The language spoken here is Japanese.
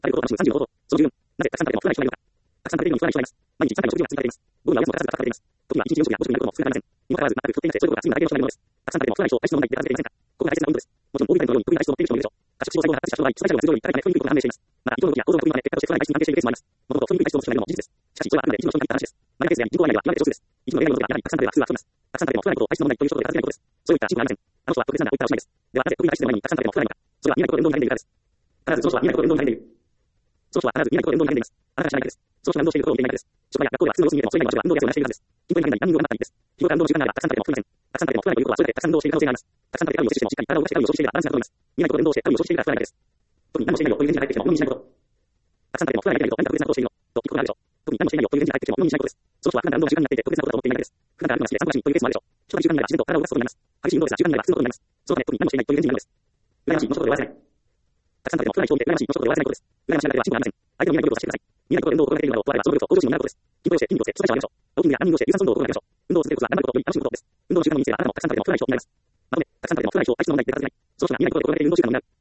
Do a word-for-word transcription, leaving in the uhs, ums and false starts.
あることがさんじゅうのこと、その十分、なぜたくさん食べても太らない人がいるのか。たくさん食べるにも太らない人はいます。毎日さんかいの食事は続けられます。ゴミはおやつも欠かさずかされています。時にはいちにちよん食やご食になることも少なくありません。にもかかわらず、全く太っていなくて、そういうことが次の大変な人がいるのです。たくさん食べても太らない人を体質の問題で出かけていませんか。ここが大切なポイントです。もちろん、大食いタイプのように得意な体質を持っている人もいるでしょう。過食脂肪細胞が発達した人の場合、基礎体重がずっとより体内で太りにくいことが判明しています。また、胃腸の動きや構造の不意まで結果として太らない体質に関係しているケースもあります。もともと太りにくい体質を持つ人がいるのも事実です。しかし、それはあくまで一部の人に限った話です。マイナーケースや人口案内は極めて少数です。一部の例外のことがやはりたくさん食べれば普通は太ります。たくさん食べても太らないことを体質の問題という人とで片付けないことです。そういった進歩はありません。あの人は特別なんだといったおしまいです。ではなぜ得意な体質でもないのにたくさん食べても太らないのか。それは見えないことで運動に励んでいるからです。必ずその人は見えないことで運動に励んでいる。その人は必ず見えないことで運動に励んでいます。あなたが知らないだけです。その人が運動していることを見ていないだけです。職場や学校では普通の様子に見えてもそれ以外の場所は運動やを成し得るはずです。筋トレに励んだりランニングを頑張ったりです。日頃から運動の習慣があればたくさん食べても太りません。たくさん食べても太らないということはそれでたくさん運動をしている可能性があります。たくさん食べてカロリーを摂取してもしっかり体を動かしてカロリーを消費していればバランスが整います。見えないことで運動をしてカロリーを消費しているから太らないだけです。特に何もしていないよという返事が返ってきても無理にしないこと。たくさん食べても太らないだけで何か特別なことをしているのと聞くことがあるでしょう。特に何もしていないよという返事が返ってきても無理にしないことです。その人は普段から運動が習慣になっていて特別なことだと思っていないだけです。普段から歩くのが好きで散歩が趣味というケースもあるでしょう。人が習慣になれば自然と体を動かすことになります。激しい運動ですが習慣になれば普通のことになります。そのため特に何もしていないという返事があるのです。羨ましいの一言で終わらせない。たくさん食べても太らない人を見て羨ましいの一言で終わらせないことです。羨ましいながらでは進歩がありません。相手の見えない努力をさせてください。見えないことで運動を心がけているのだと終わればその努力と向上心になることです。筋トレをして筋肉をして基礎代謝を上げましょう。ウォーキングやランニングをして有酸素運動を心がけましょう。運動を続けることは頑張ることより楽しむことです。運動の習慣の身につけばあなたもたくさん食べても太らない人になります。まとめ、たくさん食べても太らない人を体質の問題で出かけない。その人が見えないことで心がけている運動習慣になる。